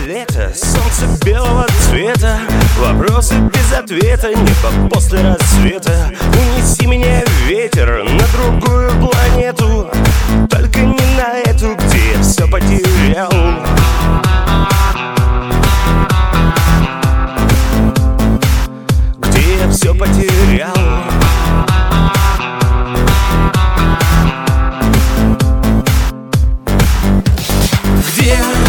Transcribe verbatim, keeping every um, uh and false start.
рассвета, солнце белого цвета, вопросы без ответа, небо после рассвета. Унеси меня, ветер, на другую планету, только не на эту, где я все потерял. Где я все потерял. Где